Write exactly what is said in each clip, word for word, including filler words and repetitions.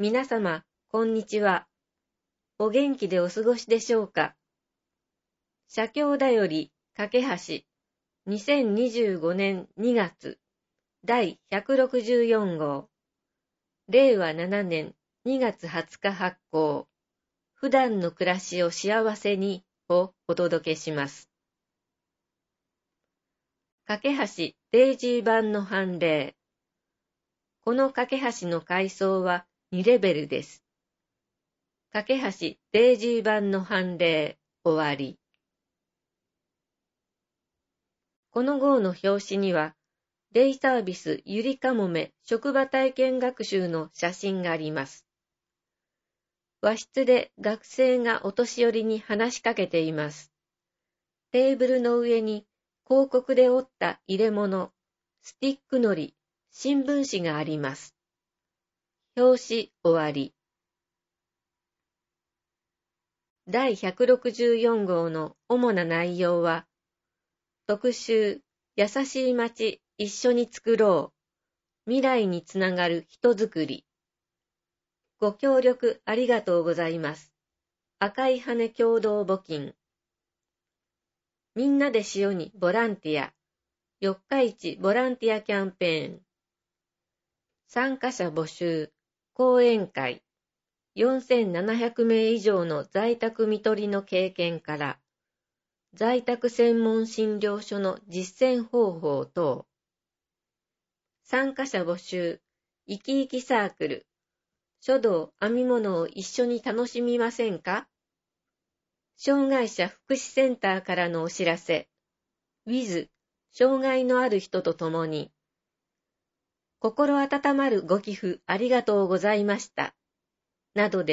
皆様、こんにちは。お元気でお過ごしでしょうか。写経だより、架け橋、にせんにじゅうごねんにがつ、だいひゃくろくじゅうよん号、れいわななねんにがつはつか発行、普段の暮らしを幸せにをお届けします。架け橋デイジー版の判例。この架け橋の階層はにレベルです。架け橋デイジー版の判例終わり。この号の表紙には、デイサービスゆりかもめ職場体験学習の写真があります。和室で学生がお年寄りに話しかけています。テーブルの上に広告で折った入れ物、スティックのり、新聞紙があります。表紙終わり。だいひゃくろくじゅうよん号の主な内容は、特集、優しい街、一緒に作ろう。未来につながる人づくり。ご協力ありがとうございます。赤い羽共同募金。みんなで塩にボランティア。四日市ボランティアキャンペーン。参加者募集。講演会。よんせんななひゃくめい以上の在宅看取りの経験から、在宅専門診療所の実践方法等。参加者募集。生き生きサークル。書道、編み物を一緒に楽しみませんか？障害者福祉センターからのお知らせ。ウィズ、障害のある人と共に。心温まるご寄付ありがとうございました。などです。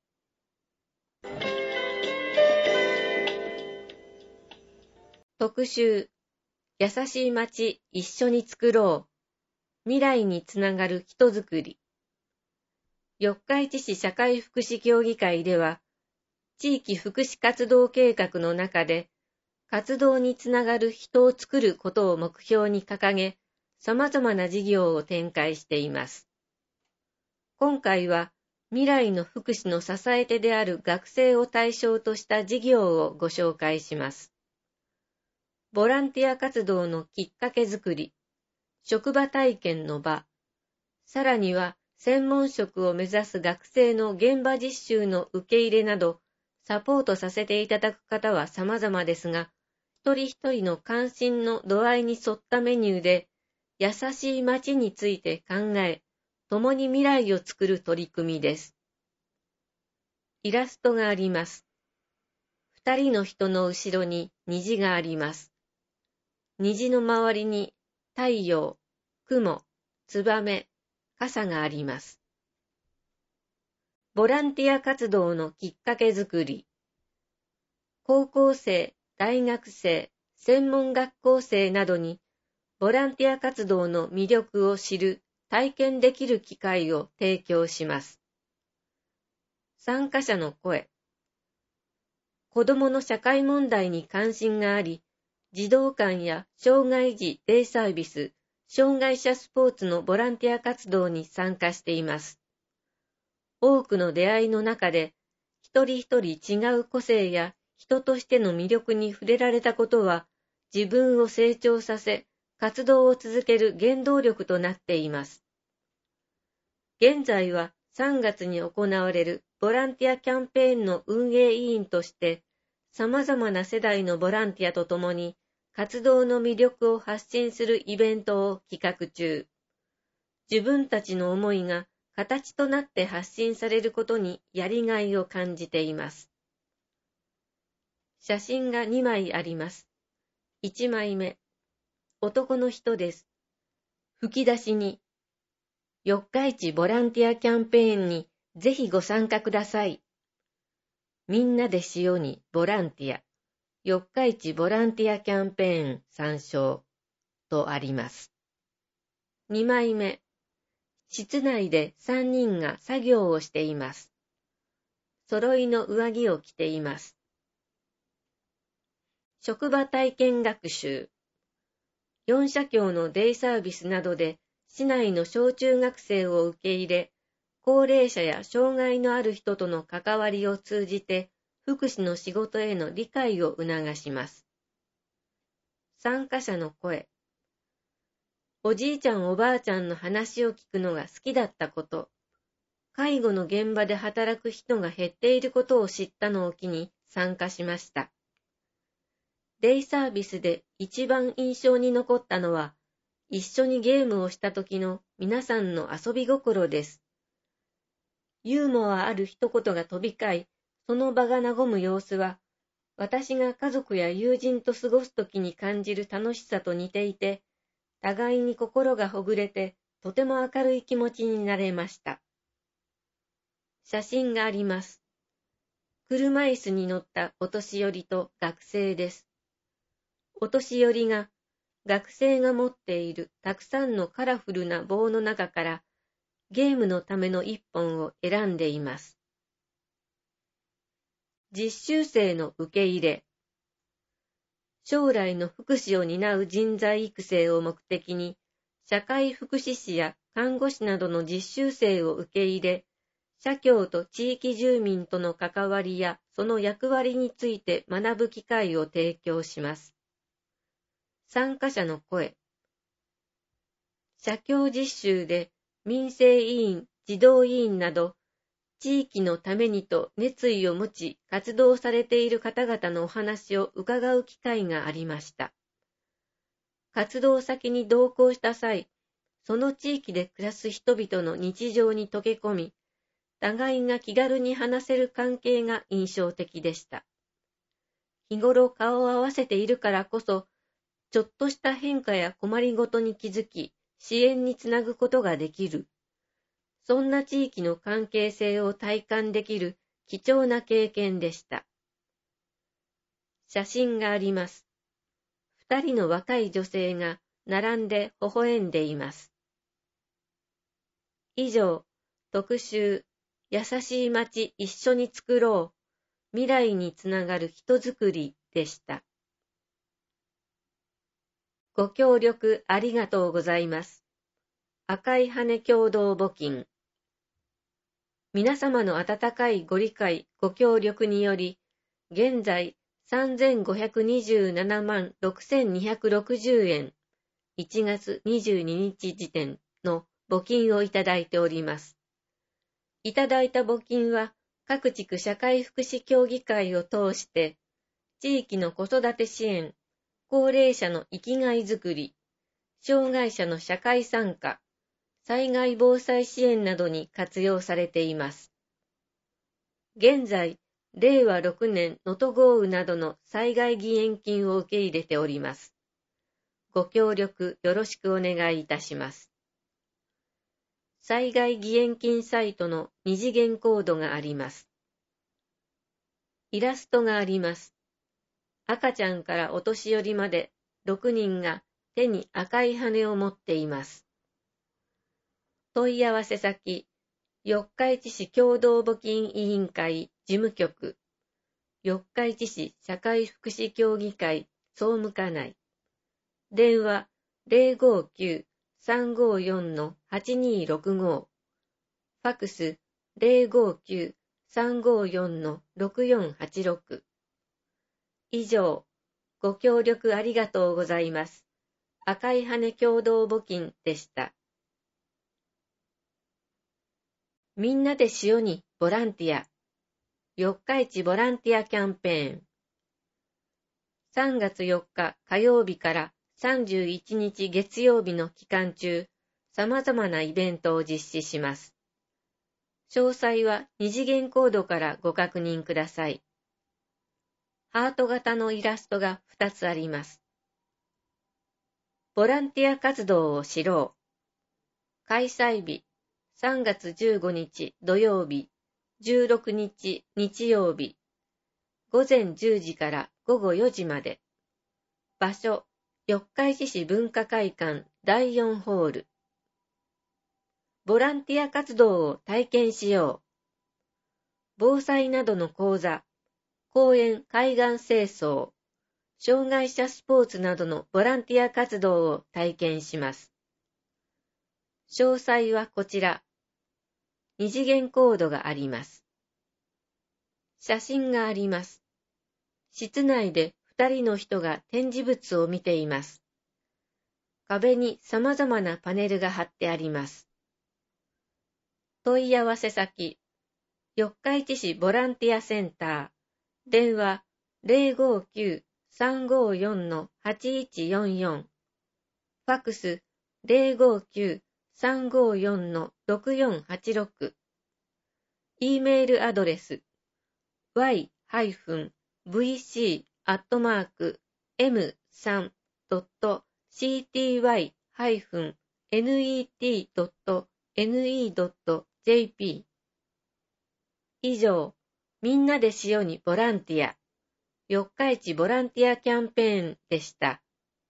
特集、優しい街一緒に作ろう。未来につながる人づくり。四日市市社会福祉協議会では、地域福祉活動計画の中で、活動につながる人を作ることを目標に掲げ、様々な事業を展開しています。今回は、未来の福祉の支え手である学生を対象とした事業をご紹介します。ボランティア活動のきっかけづくり、職場体験の場、さらには専門職を目指す学生の現場実習の受け入れなど、サポートさせていただく方は様々ですが、一人一人の関心の度合いに沿ったメニューで、優しい街について考え、共に未来を作る取り組みです。イラストがあります。二人の人の後ろに虹があります。虹の周りに太陽、雲、ツバメ、傘があります。ボランティア活動のきっかけづくり。高校生、大学生、専門学校生などにボランティア活動の魅力を知る、体験できる機会を提供します。参加者の声。子どもの社会問題に関心があり、児童館や障害児デイサービス、障害者スポーツのボランティア活動に参加しています。多くの出会いの中で、一人一人違う個性や人としての魅力に触れられたことは、自分を成長させ、活動を続ける原動力となっています。現在はさんがつに行われるボランティアキャンペーンの運営委員として、様々な世代のボランティアとともに、活動の魅力を発信するイベントを企画中。自分たちの思いが形となって発信されることにやりがいを感じています。写真がにまいあります。いちまいめ。男の人です。吹き出しに、四日市ボランティアキャンペーンにぜひご参加ください。みんなで塩にボランティア、四日市ボランティアキャンペーン参照とあります。にまいめ。室内でさんにんが作業をしています。揃いの上着を着ています。職場体験学習。よん社協のデイサービスなどで市内の小中学生を受け入れ、 高齢者や障害のある人との関わりを通じて、福祉の仕事への理解を促します。参加者の声。おじいちゃんおばあちゃんの話を聞くのが好きだったこと。介護の現場で働く人が減っていることを知ったのを機に参加しました。デイサービスで一番印象に残ったのは、一緒にゲームをした時の皆さんの遊び心です。ユーモアある一言が飛び交い、その場が和む様子は、私が家族や友人と過ごす時に感じる楽しさと似ていて、互いに心がほぐれて、とても明るい気持ちになれました。写真があります。車椅子に乗ったお年寄りと学生です。お年寄りが、学生が持っているたくさんのカラフルな棒の中から、ゲームのための一本を選んでいます。実習生の受け入れ。将来の福祉を担う人材育成を目的に、社会福祉士や看護師などの実習生を受け入れ、社協と地域住民との関わりやその役割について学ぶ機会を提供します。参加者の声。社協実習で民生委員、児童委員など、地域のためにと熱意を持ち活動されている方々のお話を伺う機会がありました。活動先に同行した際、その地域で暮らす人々の日常に溶け込み、互いが気軽に話せる関係が印象的でした。日頃顔を合わせているからこそ、ちょっとした変化や困りごとに気づき、支援につなぐことができる。そんな地域の関係性を体感できる貴重な経験でした。写真があります。二人の若い女性が並んで微笑んでいます。以上、特集、優しい街一緒に作ろう、未来につながる人づくりでした。ご協力ありがとうございます。赤い羽共同募金。皆様の温かいご理解、ご協力により、現在さんぜんごひゃくにじゅうななまんろくせんにひゃくろくじゅうえん、いちがつにじゅうににち時点の募金をいただいております。いただいた募金は、各地区社会福祉協議会を通して、地域の子育て支援、高齢者の生きがいづくり、障害者の社会参加、災害防災支援などに活用されています。現在、れいわろくねん能登豪雨などの災害義援金を受け入れております。ご協力よろしくお願いいたします。災害義援金サイトの二次元コードがあります。イラストがあります。赤ちゃんからお年寄りまでろくにんが手に赤い羽を持っています。問い合わせ先、四日市市共同募金委員会事務局、四日市市社会福祉協議会総務課内、電話 ゼロごきゅう さんごよん はちにろくご、ファクス ゼロごきゅう さんごよん ろくよんはちろく。以上、ご協力ありがとうございます。赤い羽共同募金でした。みんなで塩にボランティア。四日市ボランティアキャンペーン。さんがつよっか火曜日からさんじゅういちにち月曜日の期間中、様々なイベントを実施します。詳細は二次元コードからご確認ください。ハート型のイラストがふたつあります。ボランティア活動を知ろう。開催日、さんがつじゅうごにち土曜日、じゅうろくにち日曜日、ごぜんじゅうじからごごよじまで。場所、四日市市文化会館だいよんホール。ボランティア活動を体験しよう。防災などの講座、公園海岸清掃、障害者スポーツなどのボランティア活動を体験します。詳細はこちら。 二次元コードがあります。写真があります。室内で二人の人が展示物を見ています。壁に様々なパネルが貼ってあります。問い合わせ先、四日市市ボランティアセンター、電話 ゼロごきゅう さんごよん はちいちよんよん、ファクス ゼロごきゅう さんごよん ろくよんはちろく、E メールアドレス ワイ ブイシー アットマーク エムスリー ドット シーティーワイ ネット ドット ネット ドット ジェーピー 以上、みんなで塩にボランティア、四日市ボランティアキャンペーンでした。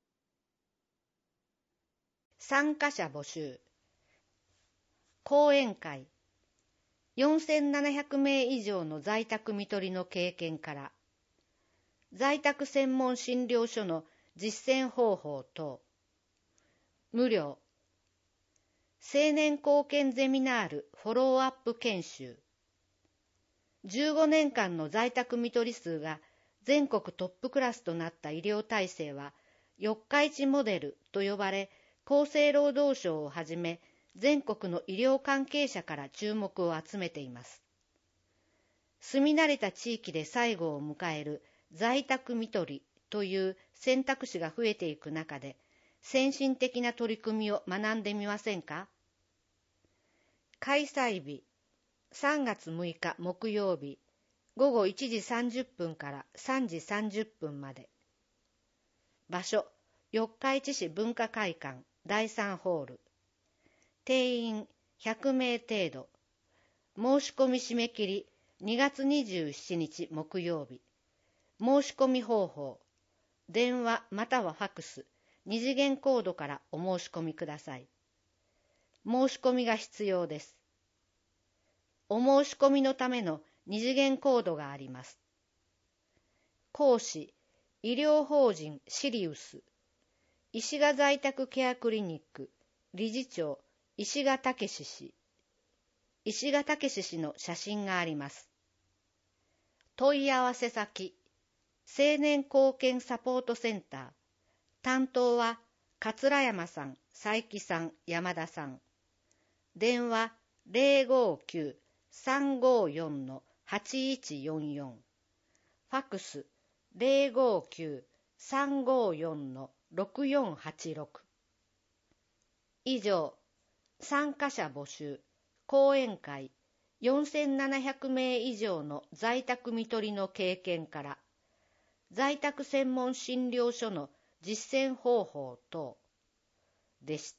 参加者募集。講演会。よんせんななひゃくめい以上の在宅看取りの経験から、在宅専門診療所の実践方法等。無料。青年貢献ゼミナールフォローアップ研修。じゅうごねんかんの在宅看取り数が全国トップクラスとなった医療体制は、四日市モデルと呼ばれ、厚生労働省をはじめ、全国の医療関係者から注目を集めています。住み慣れた地域で最後を迎える在宅看取りという選択肢が増えていく中で、先進的な取り組みを学んでみませんか？開催日、さんがつむいか木曜日、ごごいちじさんじゅっぷんからさんじさんじゅっぷんまで。場所、四日市市文化会館だいさんホール。定員ひゃくめい程度。申し込み締め切りにがつにじゅうしちにち木曜日。申し込み方法。電話またはファクス、二次元コードからお申し込みください。申し込みが必要です。お申し込みのための二次元コードがあります。講師、医療法人シリウス。石賀在宅ケアクリニック、理事長、石賀武氏。石賀武氏の写真があります。問い合わせ先、青年貢献サポートセンター。担当は、桂山さん、佐伯さん、山田さん。電話ゼロごきゅう さんごよん はちいちよんよん。ファクスゼロごきゅう さんごよん ろくよんはちろく。以上、参加者募集、講演会、よんせんななひゃくめい以上の在宅看取りの経験から、在宅専門診療所の実践方法等でした。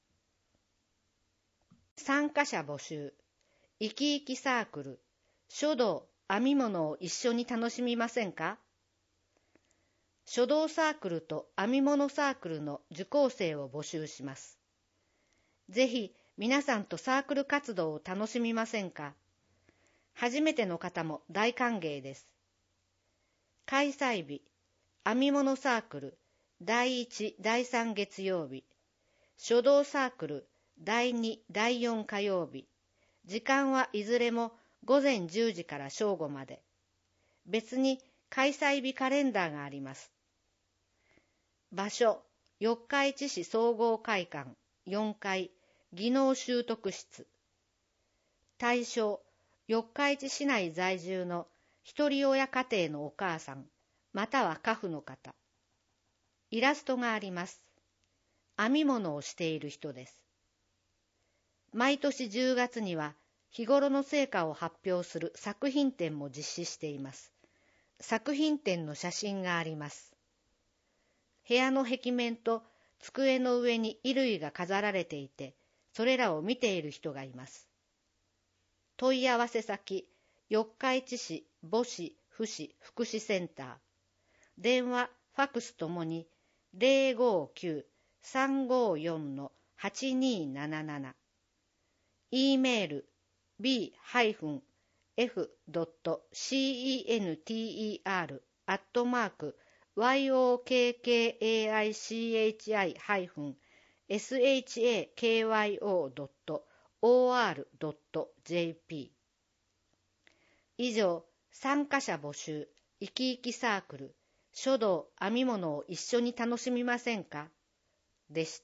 参加者募集、生き生きサークル、書道、編み物を一緒に楽しみませんか？書道サークルと編み物サークルの受講生を募集します。ぜひ皆さんとサークル活動を楽しみませんか？初めての方も大歓迎です。開催日、編み物サークル、だいいち、だいさん月曜日、書道サークル、だいに、だいよん火曜日、時間はいずれもごぜんじゅうじから正午まで。別に開催日カレンダーがあります。場所、四日市市総合会館よんかい技能習得室。対象、四日市市内在住の一人親家庭のお母さん、または家父の方。イラストがあります。編み物をしている人です。毎年じゅうがつには日頃の成果を発表する作品展も実施しています。作品展の写真があります。部屋の壁面と机の上に衣類が飾られていて、それらを見ている人がいます。問い合わせ先、四日市市母子父子福祉センター。電話、ファクスともにゼロごきゅう さんごよん はちにーなななな。E メール ビー エフ ドット センター アットマーク ヨックイチ シャキ ドット オーオーアールドットジェーピー。 以上、参加者募集、いきいきサークル、書道編み物を一緒に楽しみませんかでした。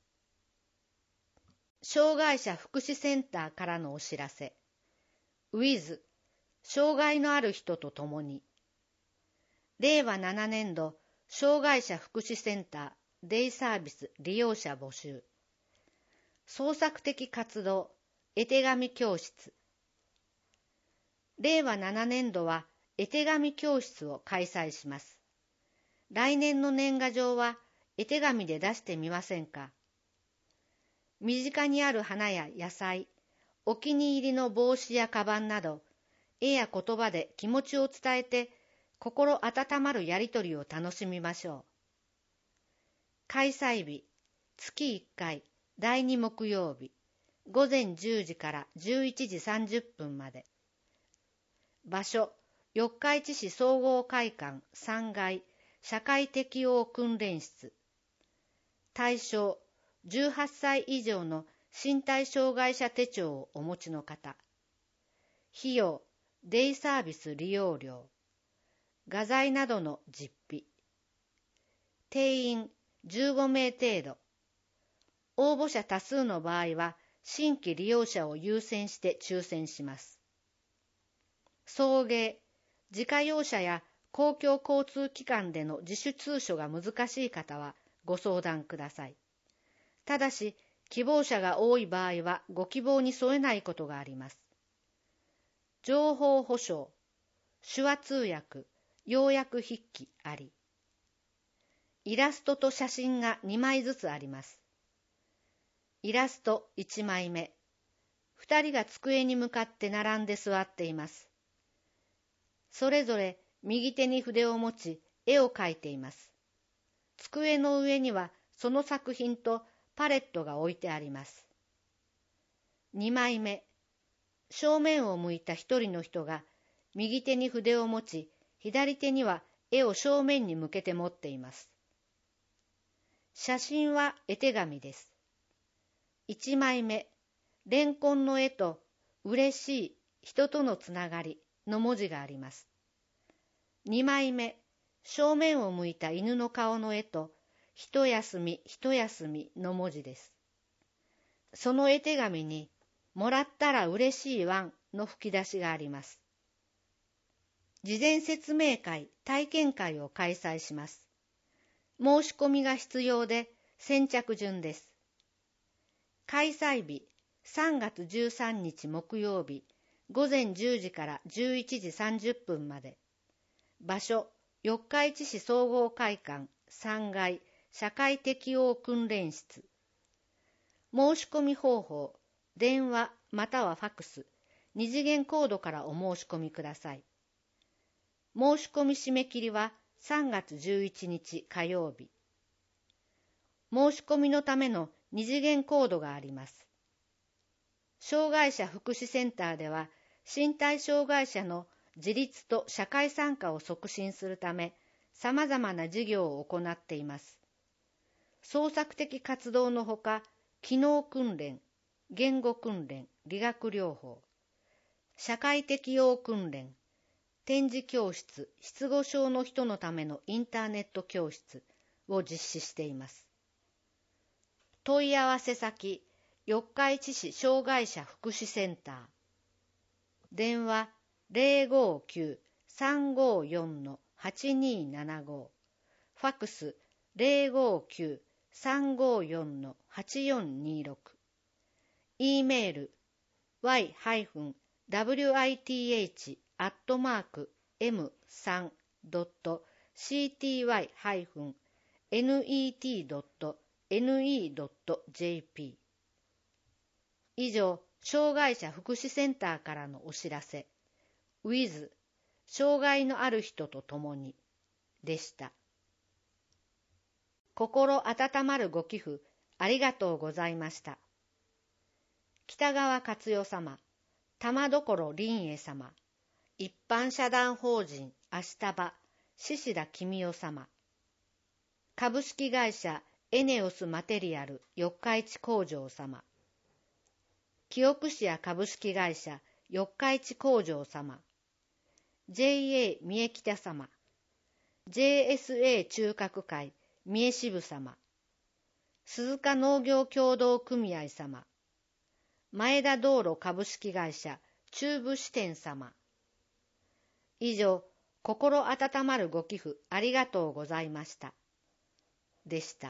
障害者福祉センターからのお知らせ。ウィズ、障害のある人と共に。れいわななねんど、障害者福祉センター、デイサービス利用者募集。創作的活動、絵手紙教室。れいわななねんどは絵手紙教室を開催します。来年の年賀状は絵手紙で出してみませんか。身近にある花や野菜、お気に入りの帽子やカバンなど、絵や言葉で気持ちを伝えて、心温まるやりとりを楽しみましょう。開催日、月いっかい、だいに木曜日、ごぜんじゅうじからじゅういちじさんじゅっぷんまで。場所、四日市市総合会館さんがい社会適応訓練室。対象、じゅうはっさい以上の身体障害者手帳をお持ちの方。費用、デイサービス利用料。画材などの実費。定員じゅうごめい程度。応募者多数の場合は、新規利用者を優先して抽選します。送迎、自家用車や公共交通機関での自主通所が難しい方はご相談ください。ただし、希望者が多い場合はご希望に添えないことがあります。情報保障、手話通訳、要約筆記あり。イラストと写真がにまいずつあります。イラストいちまいめ。ふたりが机に向かって並んで座っています。それぞれ右手に筆を持ち、絵を描いています。机の上にはその作品とパレットが置いてあります。にまいめ。正面を向いた一人の人が、右手に筆を持ち、左手には絵を正面に向けて持っています。写真は絵手紙です。いちまいめ。レンコンの絵と、嬉しい、人とのつながりの文字があります。にまいめ。正面を向いた犬の顔の絵と、一休み、一休みの文字です。その絵手紙に、もらったら嬉しいワンの吹き出しがあります。事前説明会、体験会を開催します。申し込みが必要で、先着順です。開催日、さんがつじゅうさんにち木曜日、ごぜんじゅうじからじゅういちじさんじゅっぷんまで。場所、四日市市総合会館さんがい社会適応訓練室。申し込み方法、電話またはファクス、二次元コードからお申し込みください。申し込み締め切りはさんがつじゅういちにち火曜日。申し込みのための二次元コードがあります。障害者福祉センターでは、身体障害者の自立と社会参加を促進するため、さまざまな事業を行っています。創作的活動のほか、機能訓練、言語訓練、理学療法、社会適応訓練、展示教室、失語症の人のためのインターネット教室を実施しています。問い合わせ先、四日市市障害者福祉センター。電話ゼロごきゅう さんごよん はちにーななご。ファクスゼロごきゅう さんごよん はちよんにーろく。E メール ワイ ダブリューアイティーエイチ アットマーク エムスリー ドット シーティーワイ エヌイーティー ドット エヌイー ドット ジェーピー。以上、障害者福祉センターからのお知らせ、ウィズ、障害のある人と共に、でした。心温まるご寄付、ありがとうございました。北川勝代様、玉所林栄様、一般社団法人明日場、獅子田公代様、株式会社エネオスマテリアル四日市工場様、 清串屋株式会社四日市工場様、ジェイエー 三重北様、ジェイエスエー 中核会三重支部様、鈴鹿農業協同組合様、前田道路株式会社中部支店様。以上、心温まるご寄付ありがとうございました。でした。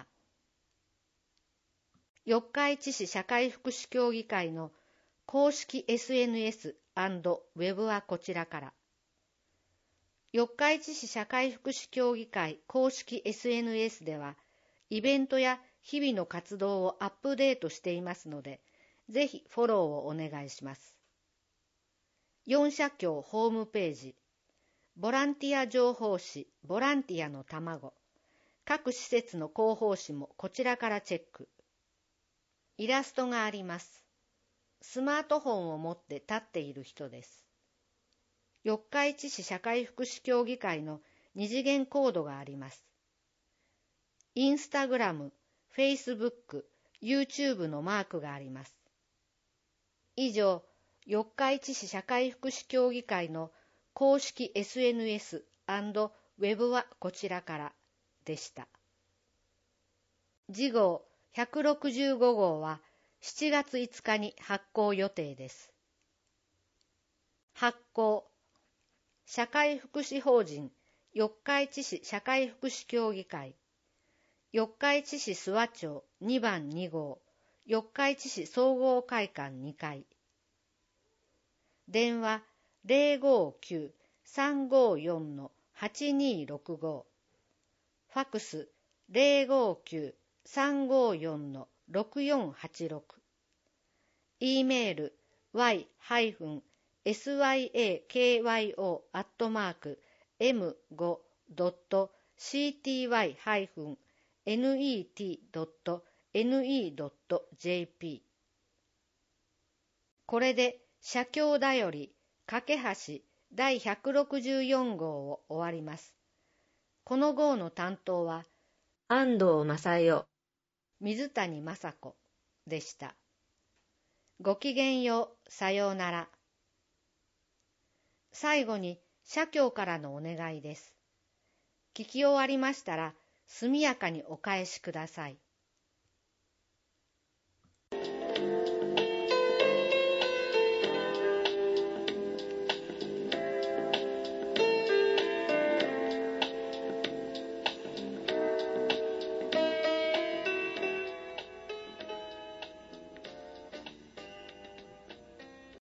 四日市市社会福祉協議会の公式 エスエヌエス&ウェブはこちらから。四日市市社会福祉協議会公式 エスエヌエス では、イベントや日々の活動をアップデートしていますので、ぜひフォローをお願いします。四社協ホームページ、ボランティア情報誌ボランティアの卵、各施設の広報誌もこちらからチェック。イラストがあります。スマートフォンを持って立っている人です。四日市市社会福祉協議会の二次元コードがあります。インスタグラム、フェイスブック、YouTube のマークがあります。以上、四日市市社会福祉協議会の公式 エスエヌエス&ウェブはこちらからでした。次号ひゃくろくじゅうご号はしちがついつかに発行予定です。発行、社会福祉法人四日市市社会福祉協議会、四日市市諏訪町にばんに号、四日市市総合会館にかい。電話ゼロごきゅう さんごよん はちにろくご、ファクスゼロごきゅう さんごよん ろくよんはちろく、E メール ワイ エスワイエーケーワイオー アットマーク エムご ドット シーティーワイ ネット ドット ネット ジェーピー。 これで社協だより架け橋だいひゃくろくじゅうよん号を終わります。この号の担当は安藤正代、 水谷雅子でした。ごきげんよう、さようなら。最後に社協からのお願いです。聞き終わりましたら速やかにお返しください。